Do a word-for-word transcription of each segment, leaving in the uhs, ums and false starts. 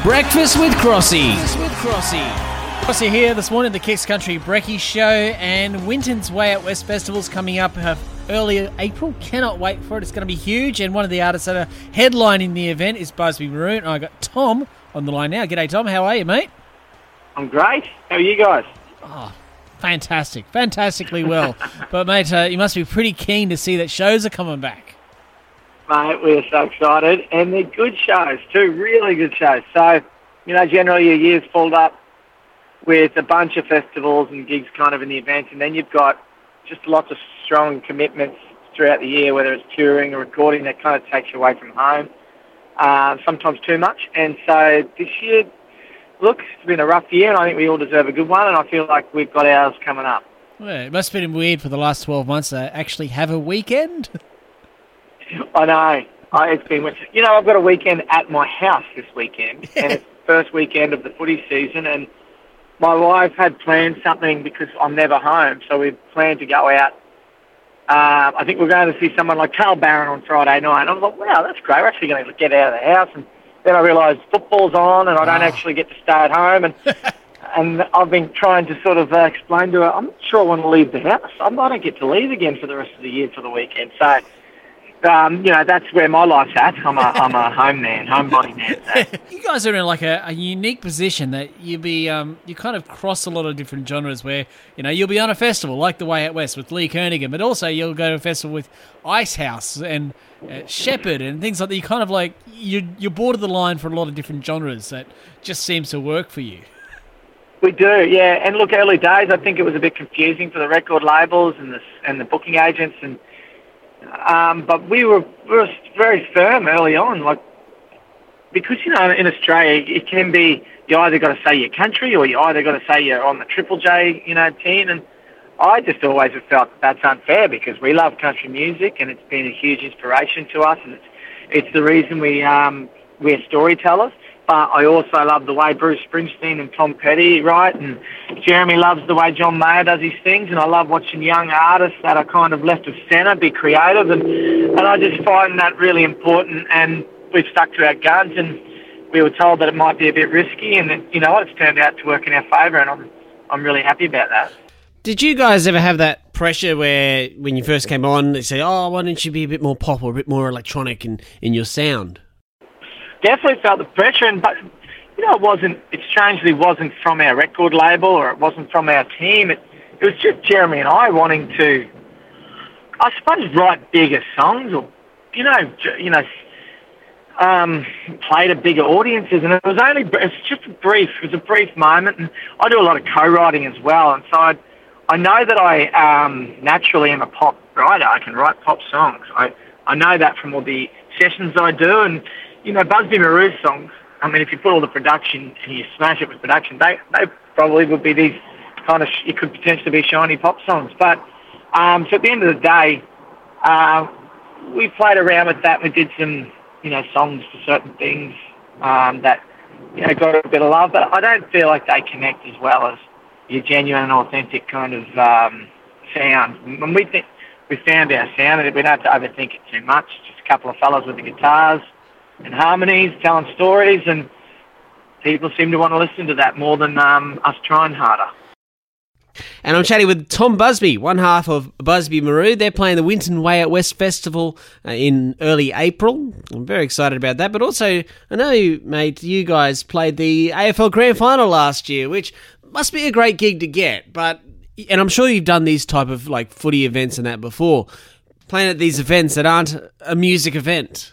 Breakfast with Crossy. Breakfast with Crossy. Crossy here this morning, the Kicks Country Brekkie Show, and Winton's Way Out West Festival's coming up uh, early April. Cannot wait for it. It's going to be huge, and one of the artists that are headlining the event is Busby Maroon. And I got Tom on the line now. G'day, Tom. How are you, mate? I'm great. How are you guys? Oh, fantastic. Fantastically well. But, mate, uh, you must be pretty keen to see that shows are coming back. Mate, we're so excited, and they're good shows too, really good shows. So, you know, generally your year's filled up with a bunch of festivals and gigs kind of in the event, and then you've got just lots of strong commitments throughout the year, whether it's touring or recording, that kind of takes you away from home, uh, sometimes too much. And so this year, look, it's been a rough year, and I think we all deserve a good one, and I feel like we've got ours coming up. Well, it must have been weird for the last twelve months to actually have a weekend. I know. I, it's been, you know, I've got a weekend at my house this weekend, and it's the first weekend of the footy season, and my wife had planned something because I'm never home, so we planned to go out. Uh, I think we're going to see someone like Carl Barron on Friday night, and I was like, wow, that's great. We're actually going to get out of the house, and then I realised football's on, and I don't oh. actually get to stay at home, and and I've been trying to sort of uh, explain to her, I'm not sure I want to leave the house. I'm, I don't get to leave again for the rest of the year for the weekend, so... Um, you know, that's where my life's at. I'm a, I'm a home man, homebody man. So. You guys are in like a, a unique position that you be um, you kind of cross a lot of different genres where, you know, you'll be on a festival like the Way Out West with Lee Kernaghan, but also you'll go to a festival with Icehouse and uh, Shepherd and things like that. You kind of like, you, you're border the line for a lot of different genres that just seems to work for you. We do, yeah. And look, early days, I think it was a bit confusing for the record labels and the, and the booking agents and Um, but we were, we were very firm early on, like, because, you know, in Australia, it can be, you either got to say your country or you either got to say you're on the Triple J, you know, team. And I just always have felt that that's unfair because we love country music and it's been a huge inspiration to us. And it's, it's the reason we, um, we're storytellers. But I also love the way Bruce Springsteen and Tom Petty write, and Jeremy loves the way John Mayer does his things, and I love watching young artists that are kind of left of centre be creative, and, and I just find that really important, and we've stuck to our guns, and we were told that it might be a bit risky, and you know what, it's turned out to work in our favour, and I'm, I'm really happy about that. Did you guys ever have that pressure where when you first came on, they say, oh, why don't you be a bit more pop or a bit more electronic in, in your sound? Definitely felt the pressure, and but you know, it wasn't. It strangely wasn't from our record label, or it wasn't from our team. It, it was just Jeremy and I wanting to, I suppose, write bigger songs, or you know, you know, um, play to bigger audiences. And it was only, it's just a brief. It was a brief moment, and I do a lot of co-writing as well, and so I, I know that I um, naturally am a pop writer. I can write pop songs. I I know that from all the sessions I do, and you know, Busby Maroon's songs, I mean, if you put all the production and you smash it with production, they they probably would be these kind of, it could potentially be shiny pop songs. But, um, so at the end of the day, uh, we played around with that. We did some, you know, songs for certain things um, that, you know, got a bit of love. But I don't feel like they connect as well as your genuine and authentic kind of um, sound. When we think we found our sound, and we don't have to overthink it too much. Just a couple of fellas with the guitars and harmonies, telling stories, and people seem to want to listen to that more than um, us trying harder. And I'm chatting with Tom Busby, one half of Busby Maroon. They're playing the Winton Way Out West Festival uh, in early April. I'm very excited about that. But also, I know, mate, you guys played the A F L Grand Final last year, which must be a great gig to get. But and I'm sure you've done these type of like footy events and that before, playing at these events that aren't a music event.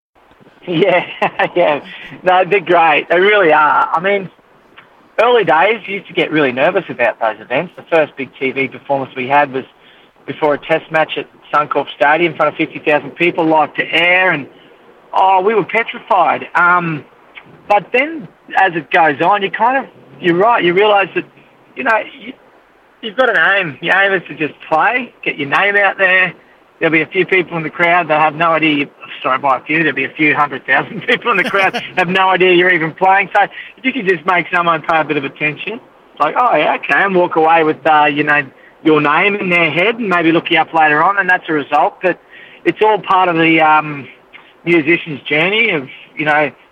Yeah, yeah. No, they're great. They really are. I mean, early days, you used to get really nervous about those events. The first big T V performance we had was before a test match at Suncorp Stadium in front of fifty thousand people, live to air, and, oh, we were petrified. Um, but then, as it goes on, you kind of, you're right, you realise that, you know, you, you've got an aim. Your aim is to just play, get your name out there. There'll be a few people in the crowd that have no idea, sorry, by a few, there'll be a few hundred thousand people in the crowd have no idea you're even playing. So if you could just make someone pay a bit of attention, it's like, oh, yeah, okay, and walk away with, uh, you know, your name in their head and maybe look you up later on, and that's a result. But it's all part of the um, musician's journey of, you know,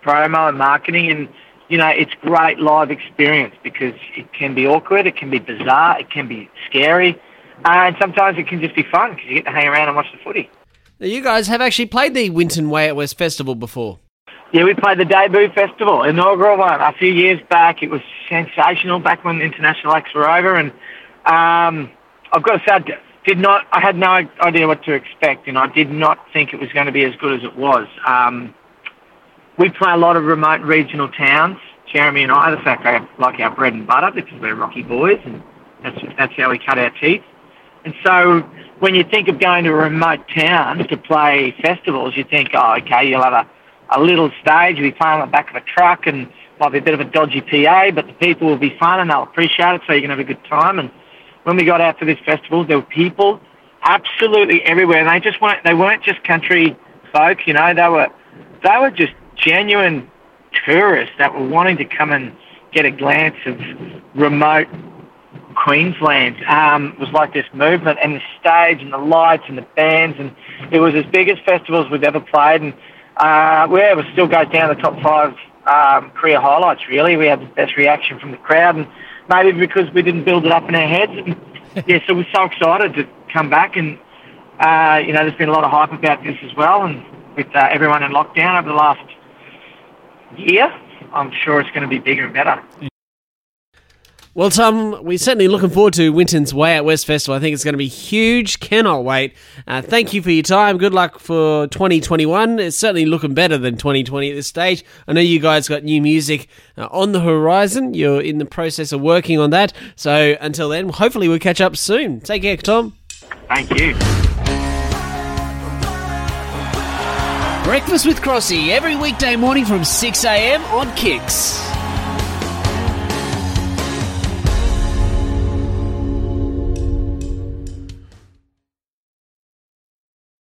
promo and marketing, and you know, it's great live experience because it can be awkward, it can be bizarre, it can be scary, uh, and sometimes it can just be fun because you get to hang around and watch the footy. Now, you guys have actually played the Winton Way Out West Festival before. Yeah, we played the debut festival, inaugural one, a few years back. It was sensational back when international acts were over, and um, I've got to say, I did not. I had no idea what to expect, and I did not think it was going to be as good as it was. Um, we play a lot of remote regional towns, Jeremy and I. The fact I like our bread and butter because we're Rocky boys, and that's that's how we cut our teeth. And so when you think of going to a remote town to play festivals, you think, oh, okay, you'll have a a little stage, you'll be playing on the back of a truck and might be a bit of a dodgy P A, but the people will be fun and they'll appreciate it, so you can have a good time. And when we got out to this festival, there were people absolutely everywhere, and they just weren't, they weren't just country folk, you know, they were, they were just genuine tourists that were wanting to come and get a glance of remote Queensland. Um, it was like this movement and the stage and the lights and the bands, and it was as big as festivals we've ever played. And Uh, yeah, it still goes down the top five um, career highlights, really. We had the best reaction from the crowd, and maybe because we didn't build it up in our heads. And, yeah, so we're so excited to come back, and, uh, you know, there's been a lot of hype about this as well, and with uh, everyone in lockdown over the last year, I'm sure it's going to be bigger and better. Well, Tom, we're certainly looking forward to Winton's Way Out West Festival. I think it's going to be huge. Cannot wait. Uh, thank you for your time. Good luck for twenty twenty-one. It's certainly looking better than twenty twenty at this stage. I know you guys got new music uh, on the horizon. You're in the process of working on that. So until then, hopefully we'll catch up soon. Take care, Tom. Thank you. Breakfast with Crossy every weekday morning from six a.m. on Kicks.